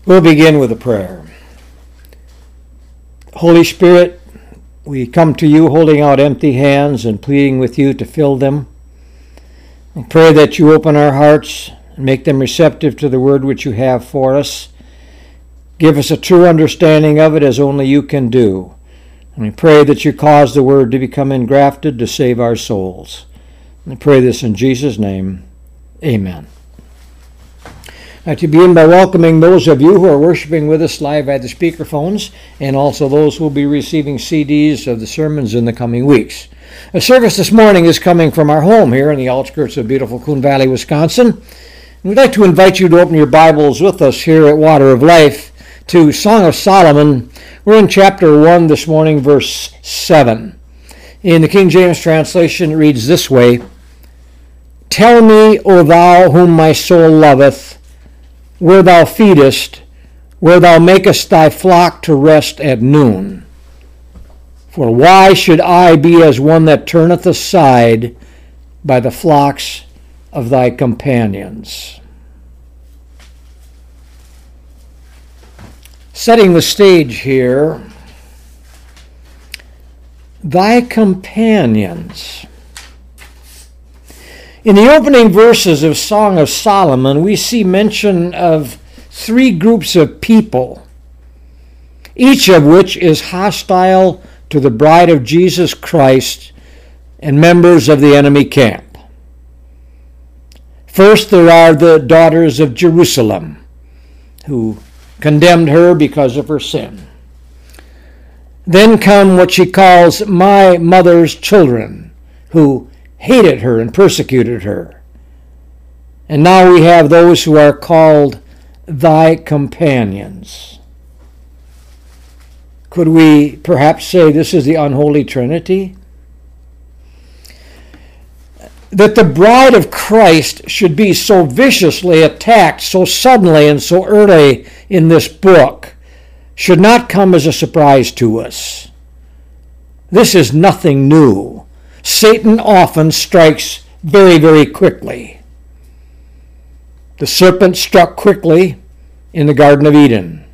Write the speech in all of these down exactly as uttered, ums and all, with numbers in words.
We'll begin with a prayer. Holy Spirit, we come to you holding out empty hands and pleading with you to fill them. We pray that you open our hearts and make them receptive to the word which you have for us. Give us a true understanding of it as only you can do. And we pray that you cause the word to become engrafted to save our souls. And we pray this in Jesus' name. Amen. I'd like to begin by welcoming those of you who are worshiping with us live at the speakerphones, and also those who will be receiving C Ds of the sermons in the coming weeks. A service this morning is coming from our home here in the outskirts of beautiful Coon Valley, Wisconsin. We'd like to invite you to open your Bibles with us here at Water of Life to Song of Solomon. We're in chapter one this morning, verse seven. In the King James translation, it reads this way: "Tell me, O thou whom my soul loveth, where thou feedest, where thou makest thy flock to rest at noon. For why should I be as one that turneth aside by the flocks of thy companions?" Setting the stage here, thy companions. In the opening verses of Song of Solomon, we see mention of three groups of people, each of which is hostile to the bride of Jesus Christ and members of the enemy camp. First, there are the daughters of Jerusalem, who condemned her because of her sin. Then come what she calls my mother's children, who hated her and persecuted her. And now we have those who are called thy companions. Could we perhaps say this is the unholy trinity? That the bride of Christ should be so viciously attacked so suddenly and so early in this book should not come as a surprise to us. This is nothing new. Satan often strikes very, very quickly. The serpent struck quickly in the Garden of Eden.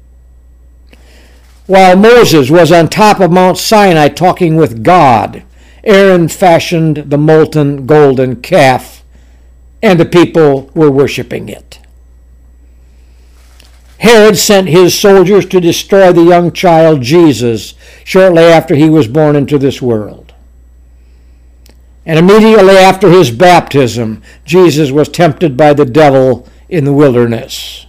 While Moses was on top of Mount Sinai talking with God, Aaron fashioned the molten golden calf, and the people were worshiping it. Herod sent his soldiers to destroy the young child Jesus shortly after he was born into this world. And immediately after his baptism, Jesus was tempted by the devil in the wilderness.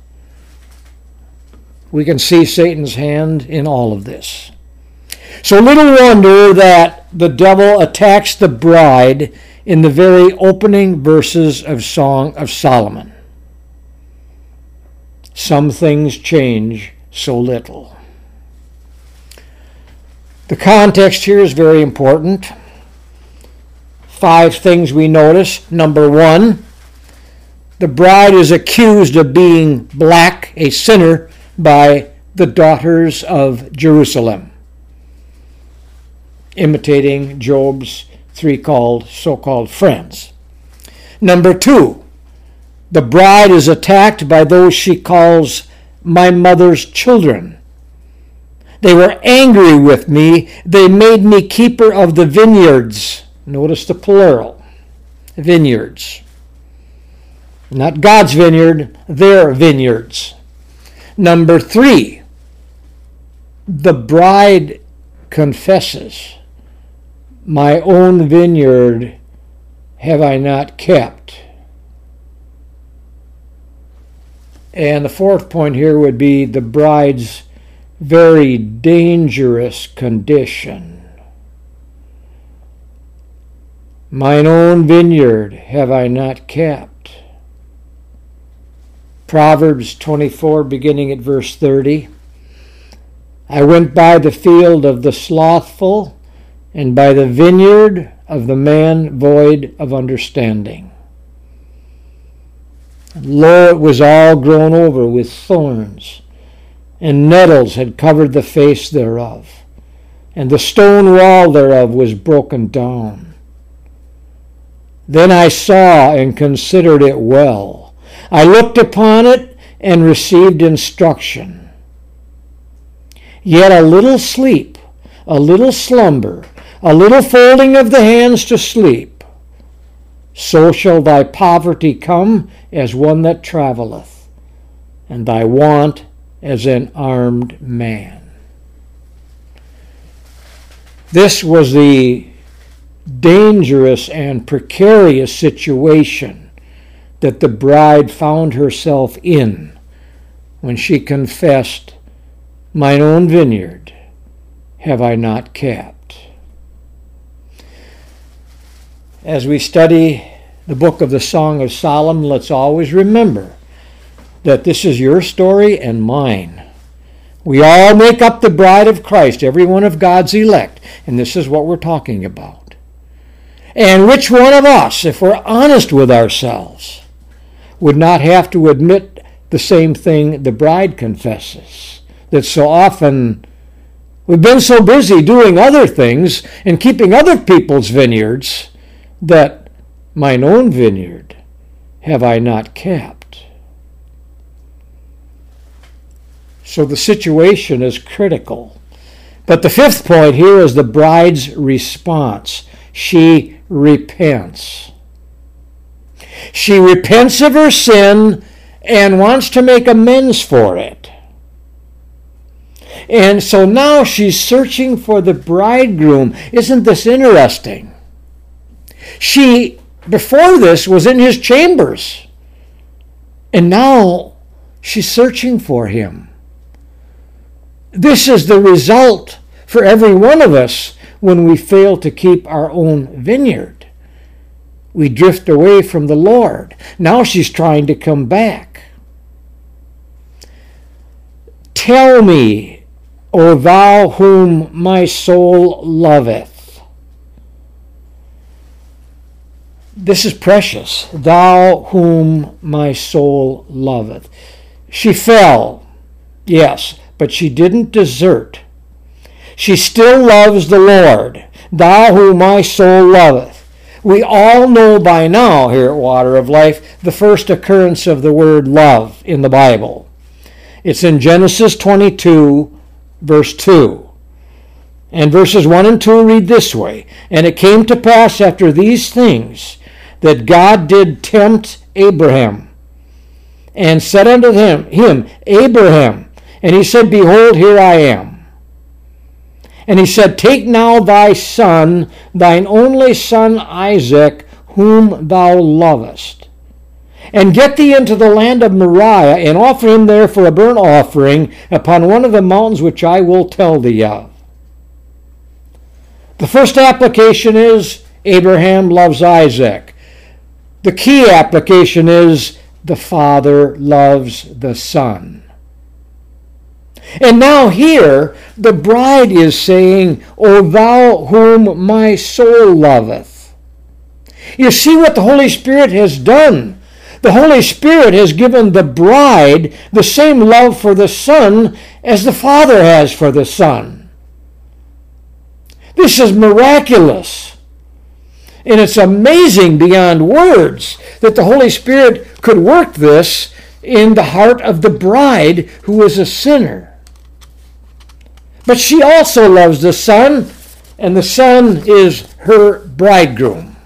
We can see Satan's hand in all of this. So little wonder that the devil attacks the bride in the very opening verses of Song of Solomon. Some things change so little. The context here is very important. Five things we notice. Number one, the bride is accused of being black, a sinner, by the daughters of Jerusalem, imitating Job's three called so-called friends. Number two, the bride is attacked by those she calls my mother's children. They were angry with me. They made me keeper of the vineyards. Notice the plural, vineyards. Not God's vineyard, their vineyards. Number three, the bride confesses, my own vineyard have I not kept. And the fourth point here would be the bride's very dangerous condition. Mine own vineyard have I not kept. Proverbs twenty-four, beginning at verse thirty. I went by the field of the slothful, and by the vineyard of the man void of understanding. Lo, it was all grown over with thorns, and nettles had covered the face thereof, and the stone wall thereof was broken down. Then I saw and considered it well. I looked upon it, and received instruction. Yet a little sleep, a little slumber, a little folding of the hands to sleep, so shall thy poverty come as one that travelleth, and thy want as an armed man. This was the dangerous and precarious situation that the bride found herself in when she confessed, "Mine own vineyard have I not kept." As we study the book of the Song of Solomon, let's always remember that this is your story and mine. We all make up the bride of Christ, every one of God's elect, and this is what we're talking about. And which one of us, if we're honest with ourselves, would not have to admit the same thing the bride confesses? That so often we've been so busy doing other things and keeping other people's vineyards that mine own vineyard have I not kept. So the situation is critical. But the fifth point here is the bride's response. She repents. She repents of her sin and wants to make amends for it. And so now she's searching for the bridegroom. Isn't this interesting? She, before this, was in his chambers. And now she's searching for him. This is the result for every one of us when we fail to keep our own vineyard. We drift away from the Lord. Now she's trying to come back. Tell me, O thou whom my soul loveth. This is precious. Thou whom my soul loveth. She fell, yes, but she didn't desert. She still loves the Lord. Thou whom my soul loveth. We all know by now here at Water of Life the first occurrence of the word love in the Bible. It's in Genesis twenty-two, verse two. And verses one and two read this way. And it came to pass after these things that God did tempt Abraham, and said unto him, him Abraham, and he said, Behold, here I am. And he said, Take now thy son, thine only son Isaac, whom thou lovest, and get thee into the land of Moriah, and offer him there for a burnt offering upon one of the mountains which I will tell thee of. The first application is Abraham loves Isaac. The key application is the Father loves the Son. And now here, the bride is saying, O thou whom my soul loveth. You see what the Holy Spirit has done. The Holy Spirit has given the bride the same love for the Son as the Father has for the Son. This is miraculous. And it's amazing beyond words that the Holy Spirit could work this in the heart of the bride who is a sinner. But she also loves the Son, and the Son is her bridegroom.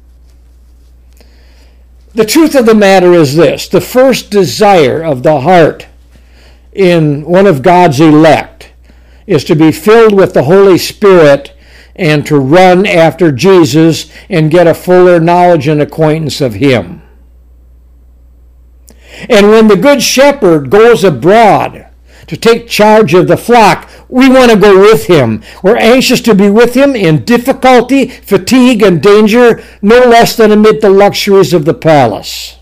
The truth of the matter is this: the first desire of the heart in one of God's elect is to be filled with the Holy Spirit and to run after Jesus and get a fuller knowledge and acquaintance of Him. And when the Good Shepherd goes abroad to take charge of the flock, we want to go with him. We're anxious to be with him in difficulty, fatigue, and danger, no less than amid the luxuries of the palace.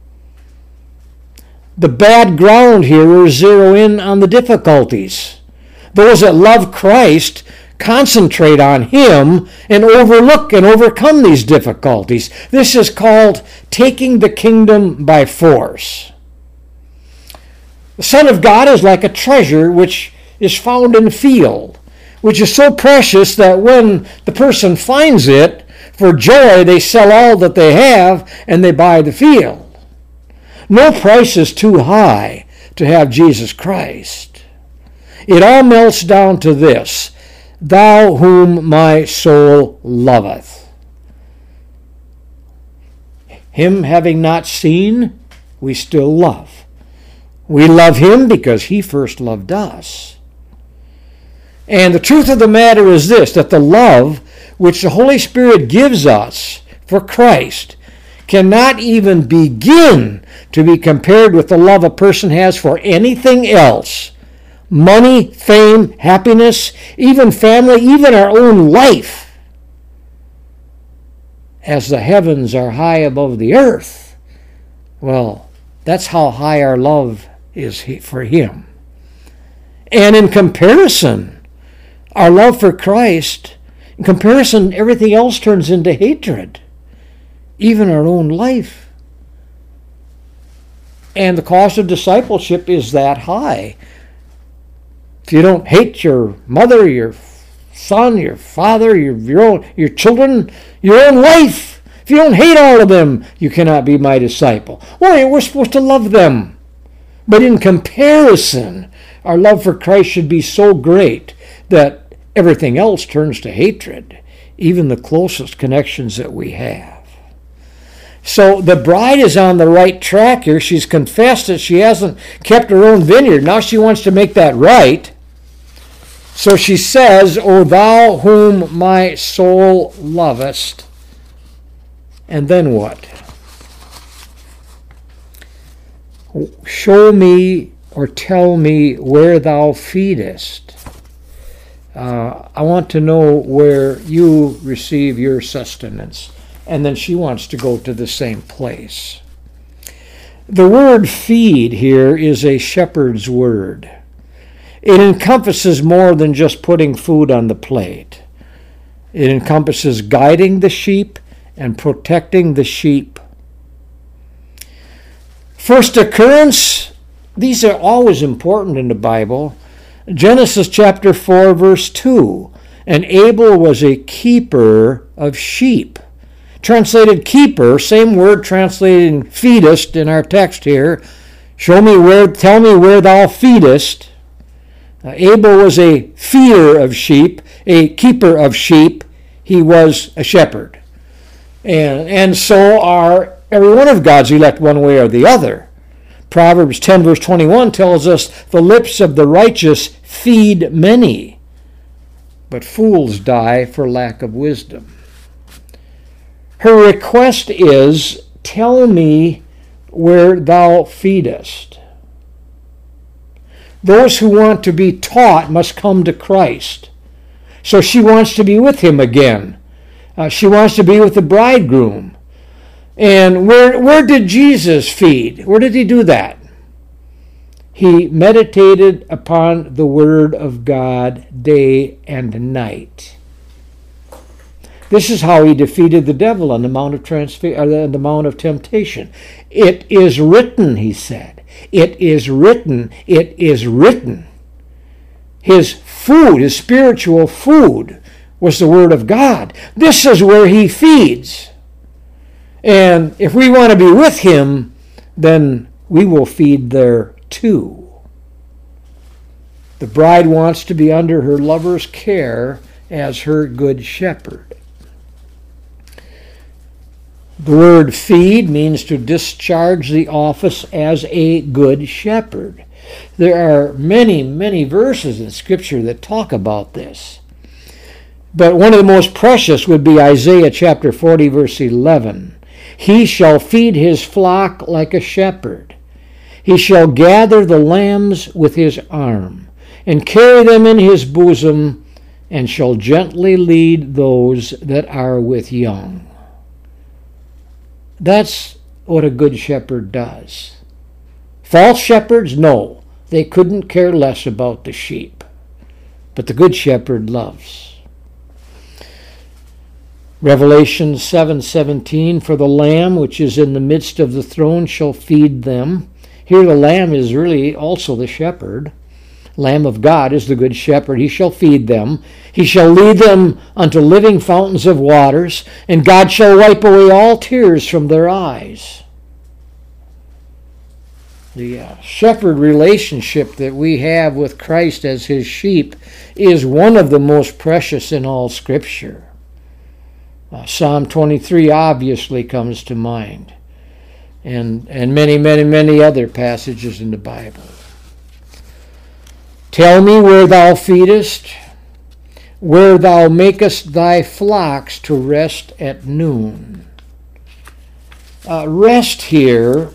The bad ground here is zero in on the difficulties. Those that love Christ concentrate on him and overlook and overcome these difficulties. This is called taking the kingdom by force. The Son of God is like a treasure which is found in the field, which is so precious that when the person finds it, for joy they sell all that they have and they buy the field. No price is too high to have Jesus Christ. It all melts down to this: thou whom my soul loveth. Him having not seen, we still love. We love him because he first loved us. And the truth of the matter is this, that the love which the Holy Spirit gives us for Christ cannot even begin to be compared with the love a person has for anything else. Money, fame, happiness, even family, even our own life. As the heavens are high above the earth, well, that's how high our love is for him. And in comparison, our love for Christ, in comparison, everything else turns into hatred. Even our own life. And the cost of discipleship is that high. If you don't hate your mother, your son, your father, your, your, own, your children, your own life, if you don't hate all of them, you cannot be my disciple. Well, we're supposed to love them. But in comparison, our love for Christ should be so great that everything else turns to hatred, even the closest connections that we have. So the bride is on the right track here. She's confessed that she hasn't kept her own vineyard. Now she wants to make that right. So she says, O thou whom my soul lovest. And then what? Show me or tell me where thou feedest. Uh, I want to know where you receive your sustenance. And then she wants to go to the same place. The word feed here is a shepherd's word. It encompasses more than just putting food on the plate. It encompasses guiding the sheep and protecting the sheep. First occurrence, these are always important in the Bible. Genesis chapter four, verse two. And Abel was a keeper of sheep. Translated keeper, same word translated feedest in our text here. Show me where, tell me where thou feedest. Uh, Abel was a feeder of sheep, a keeper of sheep. He was a shepherd. And, and so are every one of God's elect one way or the other. Proverbs ten verse twenty-one tells us, the lips of the righteous feed many, but fools die for lack of wisdom. Her request is, tell me where thou feedest. Those who want to be taught must come to Christ. So she wants to be with him again. Uh, she wants to be with the bridegroom. And where, where did Jesus feed? Where did he do that? He meditated upon the Word of God day and night. This is how he defeated the devil on the Mount of Transfig- or the Mount of Temptation. It is written, he said. It is written. It is written. His food, his spiritual food, was the Word of God. This is where he feeds. And if we want to be with him, then we will feed there too. The bride wants to be under her lover's care as her good shepherd. The word feed means to discharge the office as a good shepherd. There are many, many verses in Scripture that talk about this. But one of the most precious would be Isaiah chapter forty, verse eleven. He shall feed his flock like a shepherd. He shall gather the lambs with his arm, and carry them in his bosom, and shall gently lead those that are with young. That's what a good shepherd does. False shepherds, no, they couldn't care less about the sheep. But the good shepherd loves. Revelation seven seventeen, for the Lamb which is in the midst of the throne shall feed them. Here the Lamb is really also the shepherd. Lamb of God is the good shepherd. He shall feed them. He shall lead them unto living fountains of waters, and God shall wipe away all tears from their eyes. The uh, shepherd relationship that we have with Christ as his sheep is one of the most precious in all Scripture. Uh, Psalm twenty-three obviously comes to mind, and, and many, many, many other passages in the Bible. Tell me where thou feedest, where thou makest thy flocks to rest at noon. Uh, rest here,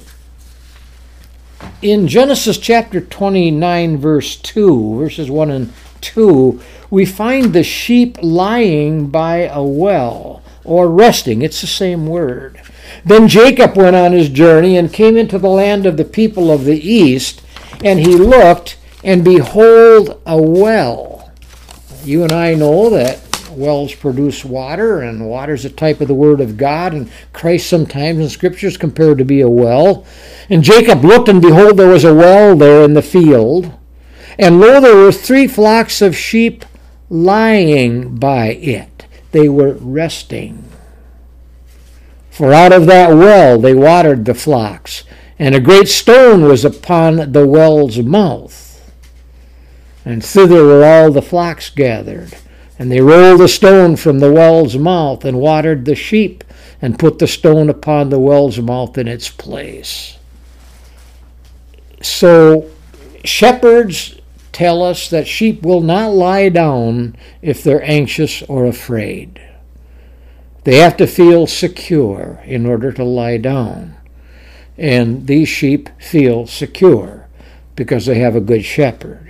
in Genesis chapter twenty-nine, verse two, verses one and two, we find the sheep lying by a well, or resting. It's the same word. Then Jacob went on his journey and came into the land of the people of the east, and he looked, and behold, a well. You and I know that wells produce water, and water is a type of the Word of God, and Christ sometimes in Scripture is compared to be a well. And Jacob looked, and behold, there was a well there in the field, and lo, there were three flocks of sheep lying by it. They were resting. For out of that well they watered the flocks, and a great stone was upon the well's mouth. And thither were all the flocks gathered. And they rolled the stone from the well's mouth, and watered the sheep, and put the stone upon the well's mouth in its place. So shepherds tell us that sheep will not lie down if they're anxious or afraid. They have to feel secure in order to lie down. And these sheep feel secure because they have a good shepherd.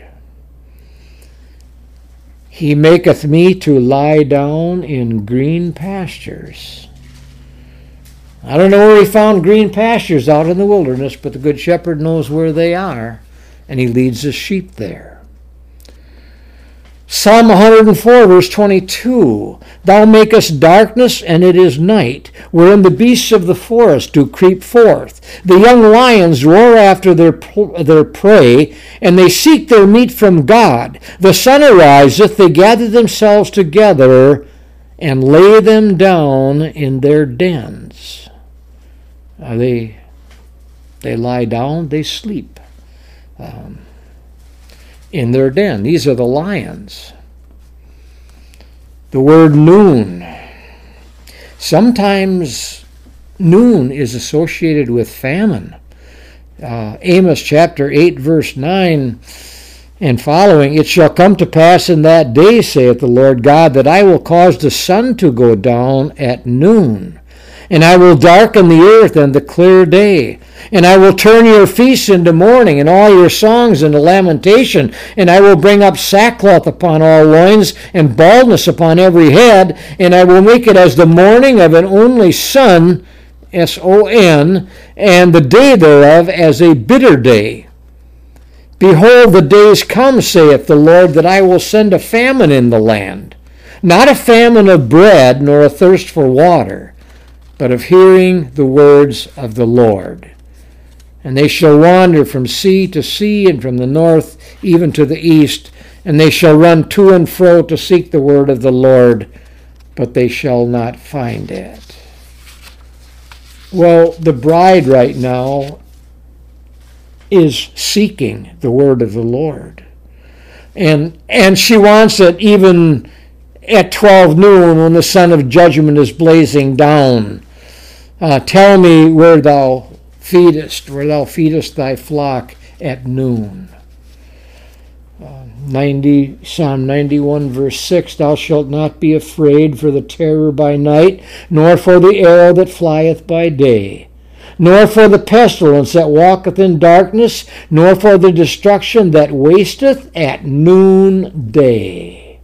He maketh me to lie down in green pastures. I don't know where he found green pastures out in the wilderness, but the Good Shepherd knows where they are, and he leads his sheep there. Psalm one hundred four, verse twenty-two, Thou makest darkness, and it is night, wherein the beasts of the forest do creep forth. The young lions roar after their, their prey, and they seek their meat from God. The sun ariseth, they gather themselves together, and lay them down in their dens. Uh, they, they lie down, they sleep. Um, in their den. These are the lions. The word noon. Sometimes noon is associated with famine. Uh, Amos chapter eight, verse nine and following, It shall come to pass in that day, saith the Lord God, that I will cause the sun to go down at noon, and I will darken the earth and the clear day. And I will turn your feasts into mourning, and all your songs into lamentation. And I will bring up sackcloth upon all loins, and baldness upon every head. And I will make it as the mourning of an only son, S O N, and the day thereof as a bitter day. Behold, the days come, saith the Lord, that I will send a famine in the land. Not a famine of bread, nor a thirst for water, but of hearing the words of the Lord. And they shall wander from sea to sea, and from the north even to the east, and they shall run to and fro to seek the word of the Lord, but they shall not find it. Well, the bride right now is seeking the word of the Lord. And, and she wants it even at twelve noon when the sun of judgment is blazing down. Uh, tell me where thou feedest, where thou feedest thy flock at noon. Uh, ninety, Psalm ninety-one, verse six, Thou shalt not be afraid for the terror by night, nor for the arrow that flieth by day, nor for the pestilence that walketh in darkness, nor for the destruction that wasteth at noonday.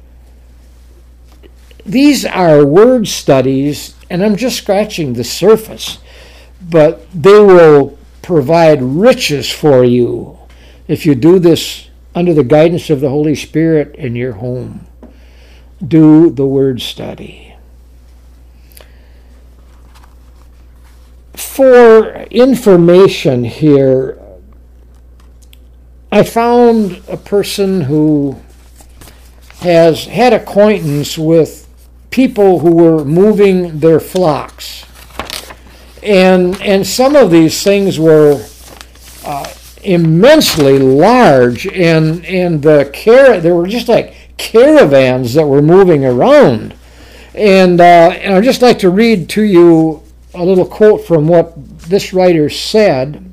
These are word studies, and I'm just scratching the surface, but they will provide riches for you if you do this under the guidance of the Holy Spirit in your home. Do the word study. For information here, I found a person who has had acquaintance with people who were moving their flocks. And and some of these things were uh, immensely large, and and the car there were just like caravans that were moving around. And, uh, and I'd just like to read to you a little quote from what this writer said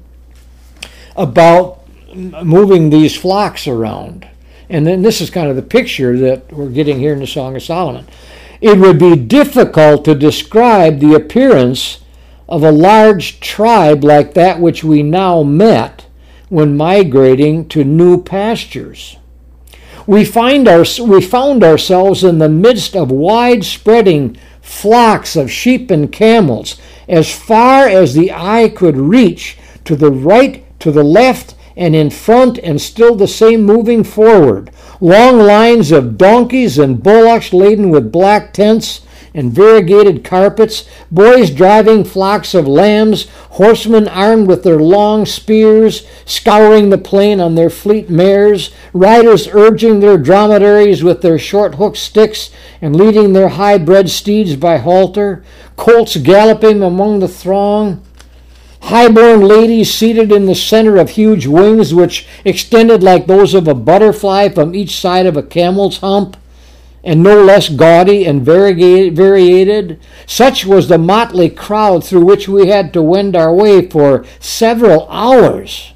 about moving these flocks around. And then this is kind of the picture that we're getting here in the Song of Solomon. It would be difficult to describe the appearance of a large tribe like that which we now met when migrating to new pastures. We find our, we found ourselves in the midst of wide-spreading flocks of sheep and camels, as far as the eye could reach, to the right, to the left, and in front, and still the same moving forward. Long lines of donkeys and bullocks laden with black tents and variegated carpets, boys driving flocks of lambs, horsemen armed with their long spears, scouring the plain on their fleet mares, riders urging their dromedaries with their short hooked sticks and leading their high-bred steeds by halter, colts galloping among the throng, high-born ladies seated in the center of huge wings which extended like those of a butterfly from each side of a camel's hump, and no less gaudy and variegated. Such was the motley crowd through which we had to wend our way for several hours.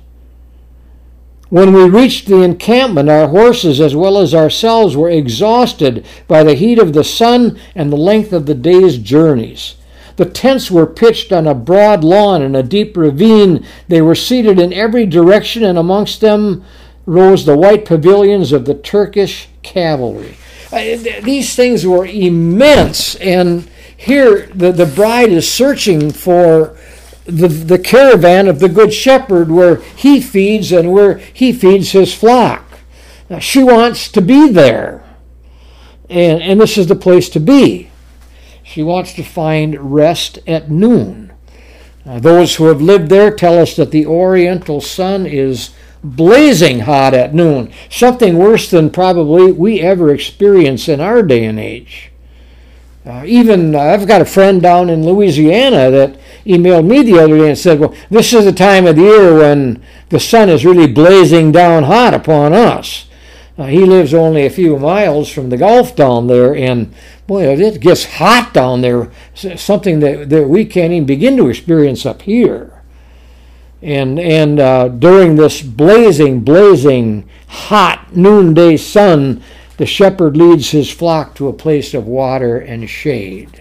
When we reached the encampment, our horses as well as ourselves were exhausted by the heat of the sun and the length of the day's journeys. The tents were pitched on a broad lawn in a deep ravine. They were seated in every direction, and amongst them rose the white pavilions of the Turkish cavalry. Uh, these things were immense, and here the, the bride is searching for the, the caravan of the Good Shepherd where he feeds and where he feeds his flock. Now, she wants to be there, and, and this is the place to be. She wants to find rest at noon. Uh, those who have lived there tell us that the oriental sun is blazing hot at noon, something worse than probably we ever experience in our day and age. Uh, even uh, I've got a friend down in Louisiana that emailed me the other day and said, well, this is the time of the year when the sun is really blazing down hot upon us. Uh, he lives only a few miles from the Gulf down there, and boy, it gets hot down there, something that, that we can't even begin to experience up here. And and uh, during this blazing, blazing, hot noonday sun, the shepherd leads his flock to a place of water and shade.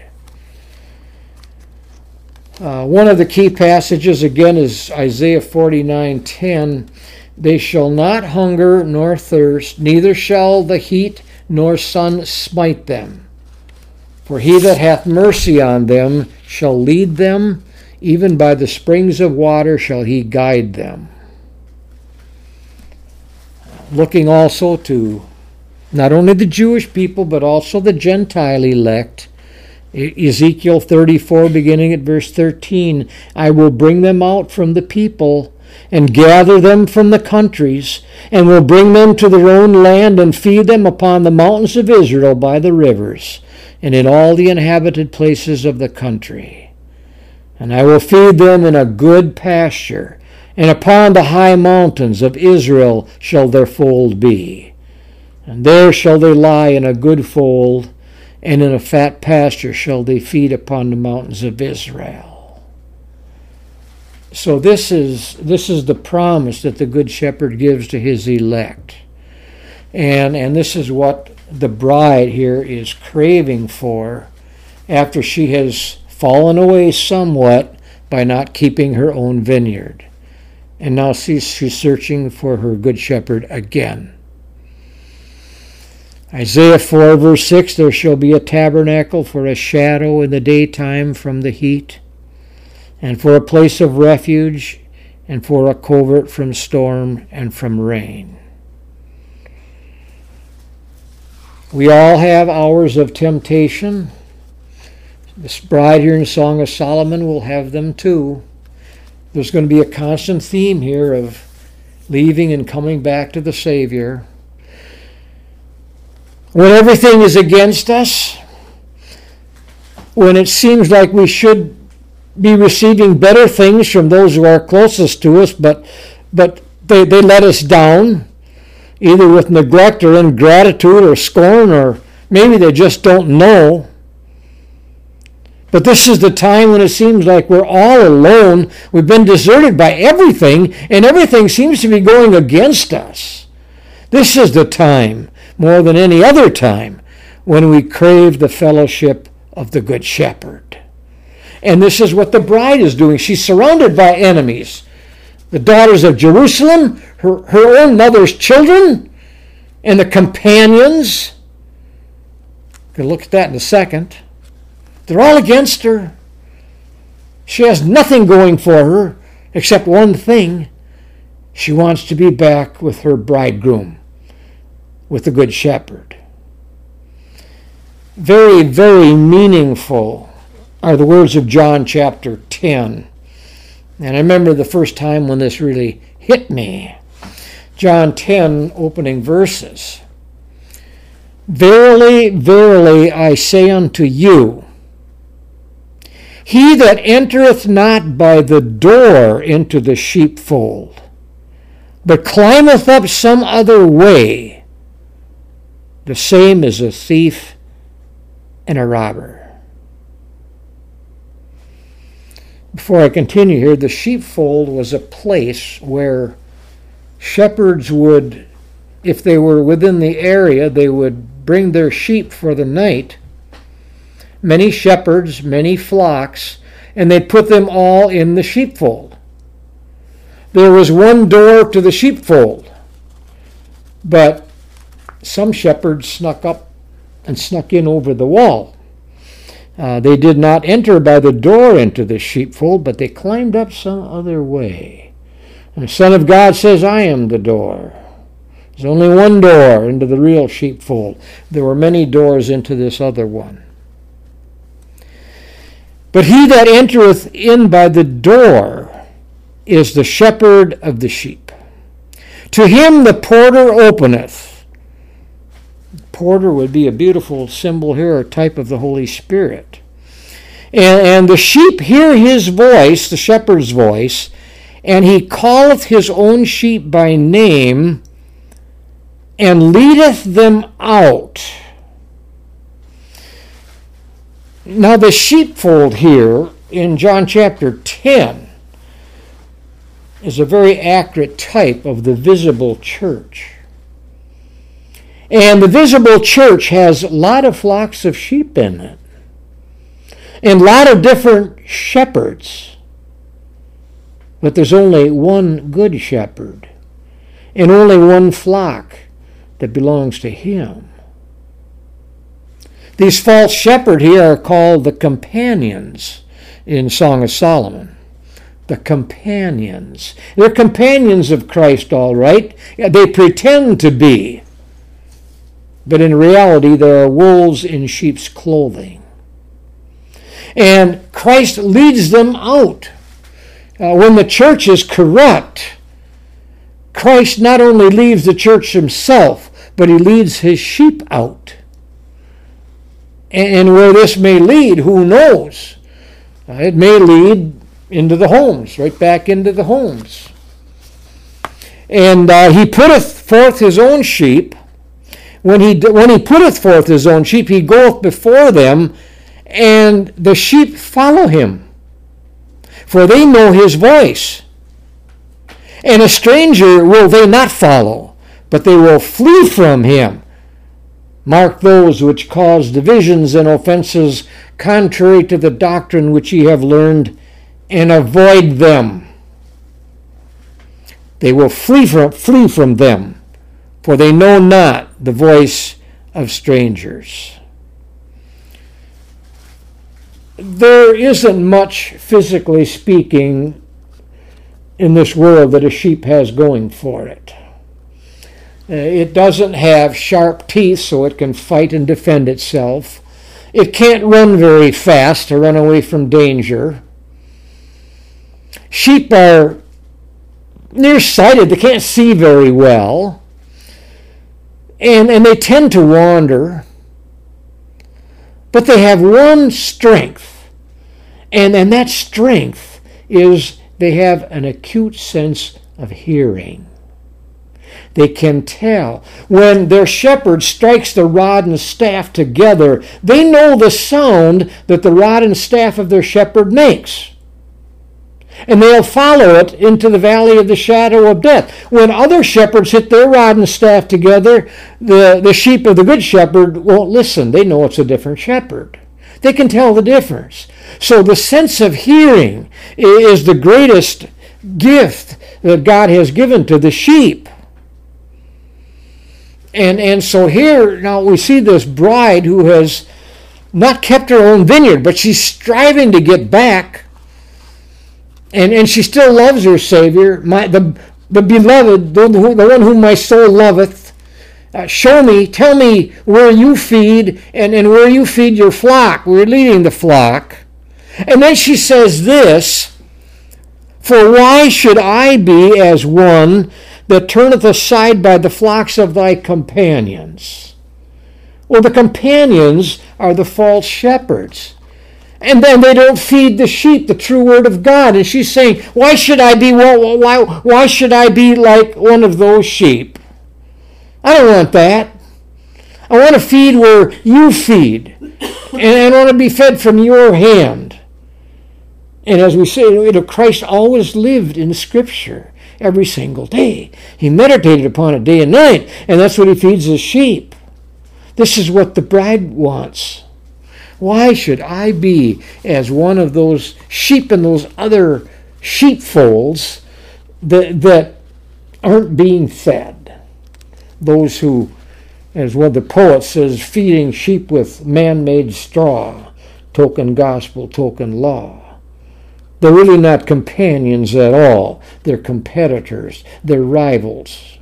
Uh, one of the key passages, again, is Isaiah forty-nine ten. They shall not hunger nor thirst, neither shall the heat nor sun smite them. For he that hath mercy on them shall lead them, even by the springs of water shall he guide them. Looking also to not only the Jewish people, but also the Gentile elect, Ezekiel thirty-four, beginning at verse thirteen, I will bring them out from the people, and gather them from the countries, and will bring them to their own land, and feed them upon the mountains of Israel by the rivers, and in all the inhabited places of the country. And I will feed them in a good pasture, and upon the high mountains of Israel shall their fold be. And there shall they lie in a good fold, and in a fat pasture shall they feed upon the mountains of Israel. So this is this is the promise that the Good Shepherd gives to his elect. And, and this is what the bride here is craving for after she has fallen away somewhat by not keeping her own vineyard. And now she's, she's searching for her Good Shepherd again. Isaiah four, verse six, there shall be a tabernacle for a shadow in the daytime from the heat, and for a place of refuge, and for a covert from storm and from rain. We all have hours of temptation. This bride here in Song of Solomon will have them too. There's going to be a constant theme here of leaving and coming back to the Savior. When everything is against us, when it seems like we should be receiving better things from those who are closest to us, but but they, they let us down, either with neglect or ingratitude or scorn, or maybe they just don't know. But this is the time when it seems like we're all alone. We've been deserted by everything, and everything seems to be going against us. This is the time, more than any other time, when we crave the fellowship of the Good Shepherd. And this is what the bride is doing. She's surrounded by enemies. The daughters of Jerusalem, her, her own mother's children, and the companions. We'll look at that in a second. They're all against her. She has nothing going for her except one thing. She wants to be back with her bridegroom, with the Good Shepherd. Very, very meaningful are the words of John chapter ten. And I remember the first time when this really hit me. John ten, opening verses. Verily, verily, I say unto you, he that entereth not by the door into the sheepfold, but climbeth up some other way, the same is a thief and a robber. Before I continue here, the sheepfold was a place where shepherds would, if they were within the area, they would bring their sheep for the night. Many shepherds, many flocks, and they'd put them all in the sheepfold. There was one door to the sheepfold, but some shepherds snuck up and snuck in over the wall. Uh, they did not enter by the door into the sheepfold, but they climbed up some other way. And the Son of God says, I am the door. There's only one door into the real sheepfold. There were many doors into this other one. But he that entereth in by the door is the shepherd of the sheep. To him the porter openeth. Porter would be a beautiful symbol here, a type of the Holy Spirit. And, and the sheep hear his voice, the shepherd's voice, and he calleth his own sheep by name, and leadeth them out. Now the sheepfold here in John chapter ten is a very accurate type of the visible church. And the visible church has a lot of flocks of sheep in it, and a lot of different shepherds. But there's only one good shepherd, and only one flock that belongs to him. These false shepherds here are called the companions in Song of Solomon. The companions. They're companions of Christ, all right. They pretend to be. But in reality, there are wolves in sheep's clothing. And Christ leads them out. Uh, when the church is corrupt, Christ not only leaves the church himself, but he leads his sheep out. And where this may lead, who knows? Uh, it may lead into the homes, right back into the homes. And uh, he putteth forth his own sheep. When he, when he putteth forth his own sheep, he goeth before them, and the sheep follow him, for they know his voice. And a stranger will they not follow, but they will flee from him. Mark those which cause divisions and offenses contrary to the doctrine which ye have learned, and avoid them. They will flee from, flee from them, for they know not the voice of strangers. There isn't much, physically speaking, in this world that a sheep has going for it. Uh, it doesn't have sharp teeth so it can fight and defend itself. It can't run very fast to run away from danger. Sheep are nearsighted. They can't see very well. And, and they tend to wander. But they have one strength. And, and that strength is they have an acute sense of hearing. They can tell. When their shepherd strikes the rod and staff together, they know the sound that the rod and staff of their shepherd makes. And they'll follow it into the valley of the shadow of death. When other shepherds hit their rod and staff together, the, the sheep of the good shepherd won't listen. They know it's a different shepherd. They can tell the difference. So the sense of hearing is the greatest gift that God has given to the sheep. And, and so here, now we see this bride who has not kept her own vineyard, but she's striving to get back. And, and she still loves her Savior, my, the, the beloved, the, the one whom my soul loveth. Uh, show me, tell me where you feed and, and where you feed your flock. We're leading the flock. And then she says this, for why should I be as one that turneth aside by the flocks of thy companions? Well, the companions are the false shepherds. And then they don't feed the sheep, the true word of God. And she's saying, why should I be why, why should I be like one of those sheep? I don't want that. I want to feed where you feed. And I want to be fed from your hand. And as we say, you know, Christ always lived in Scripture every single day. He meditated upon it day and night, and that's what he feeds his sheep. This is what the bride wants. Why should I be as one of those sheep in those other sheepfolds that, that aren't being fed? Those who, as one of the poets says, feeding sheep with man-made straw, token gospel, token law. They're really not companions at all. They're competitors. They're rivals.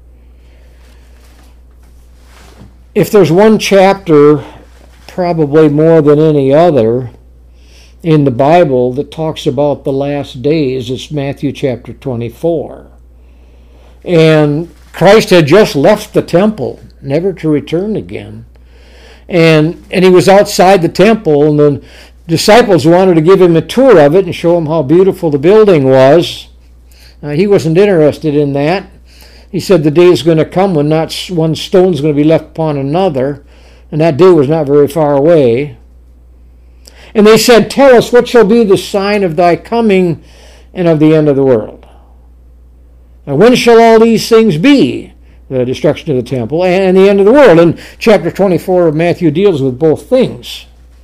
If there's one chapter, probably more than any other, in the Bible that talks about the last days, it's Matthew chapter twenty-four. And Christ had just left the temple, never to return again. And, and he was outside the temple, and then disciples wanted to give him a tour of it and show him how beautiful the building was. Uh, he wasn't interested in that. He said the day is going to come when not one stone is going to be left upon another, and that day was not very far away. And they said, tell us what shall be the sign of thy coming and of the end of the world. And when shall all these things be? The destruction of the temple and the end of the world. And chapter twenty-four of Matthew deals with both things.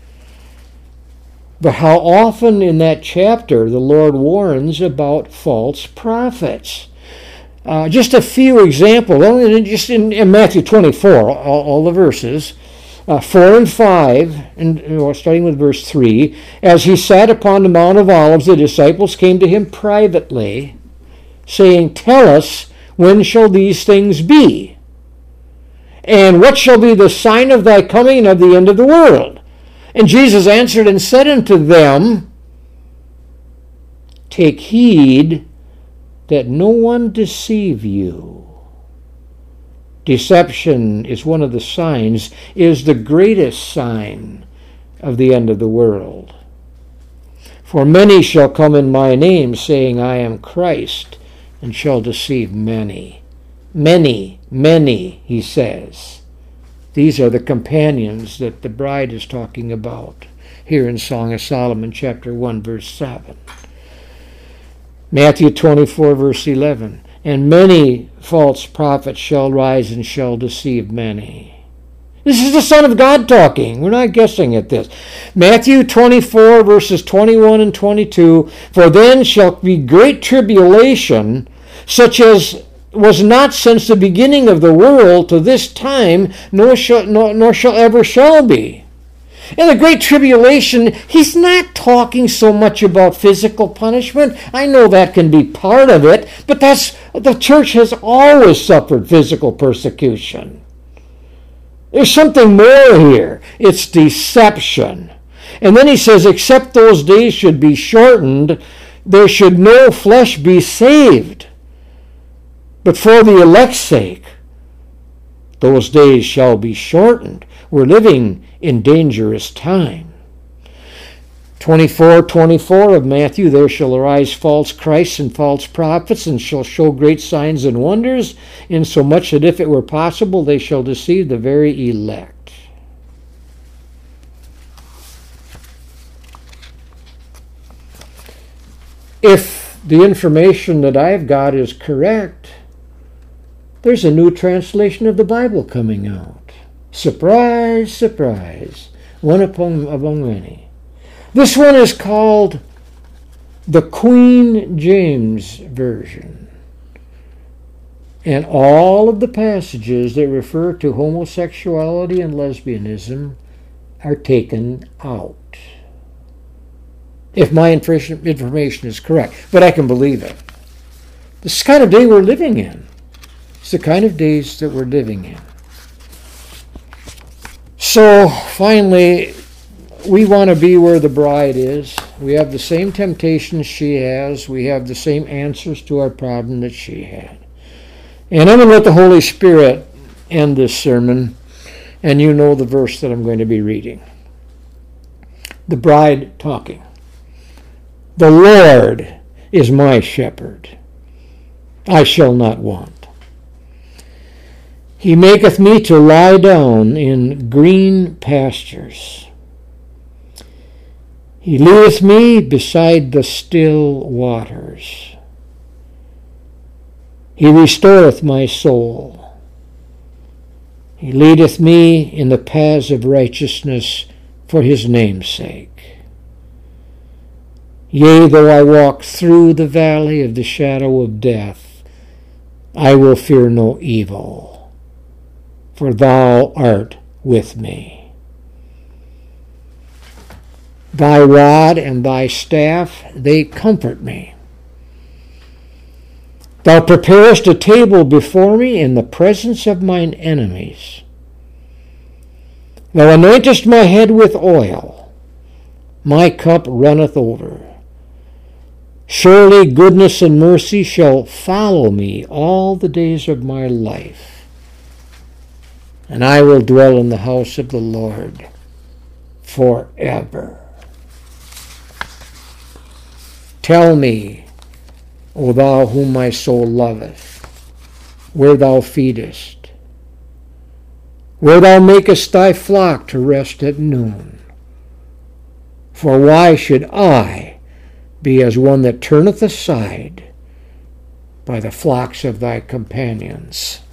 But how often in that chapter the Lord warns about false prophets. Uh, just a few examples, only just in, in Matthew twenty-four, all, all the verses, uh, four and five, and starting with verse three, as he sat upon the Mount of Olives, the disciples came to him privately, saying, tell us, when shall these things be? And what shall be the sign of thy coming and of the end of the world? And Jesus answered and said unto them, take heed that no one deceive you. Deception is one of the signs, is the greatest sign of the end of the world. For many shall come in my name, saying, I am Christ, and shall deceive many. Many, many, he says. These are the companions that the bride is talking about here in Song of Solomon, chapter one, verse seven. Matthew twenty-four, verse eleven. And many false prophets shall rise and shall deceive many. This is the Son of God talking. We're not guessing at this. Matthew twenty-four, verses twenty-one and twenty-two. For then shall be great tribulation, such as was not since the beginning of the world to this time, nor shall, nor, nor shall ever shall be. In the Great Tribulation, he's not talking so much about physical punishment. I know that can be part of it, but that's the church has always suffered physical persecution. There's something more here. It's deception. And then he says, except those days should be shortened, there should no flesh be saved. But for the elect's sake, those days shall be shortened. We're living in dangerous time. twenty-four twenty-four of Matthew, there shall arise false Christs and false prophets, and shall show great signs and wonders, insomuch that if it were possible, they shall deceive the very elect. If the information that I've got is correct, there's a new translation of the Bible coming out. Surprise, surprise, one upon, among many. This one is called the Queen James Version. And all of the passages that refer to homosexuality and lesbianism are taken out. If my information is correct. But I can believe it. This is the kind of day we're living in. It's the kind of days that we're living in. So, finally, we want to be where the bride is. We have the same temptations she has. We have the same answers to our problem that she had. And I'm going to let the Holy Spirit end this sermon, and you know the verse that I'm going to be reading. The bride talking. The Lord is my shepherd. I shall not want. He maketh me to lie down in green pastures. He leadeth me beside the still waters. He restoreth my soul. He leadeth me in the paths of righteousness for his name's sake. Yea, though I walk through the valley of the shadow of death, I will fear no evil, for thou art with me. Thy rod and thy staff, they comfort me. Thou preparest a table before me in the presence of mine enemies. Thou anointest my head with oil. My cup runneth over. Surely goodness and mercy shall follow me all the days of my life, and I will dwell in the house of the Lord forever. Tell me, O thou whom my soul loveth, where thou feedest, where thou makest thy flock to rest at noon. For why should I be as one that turneth aside by the flocks of thy companions?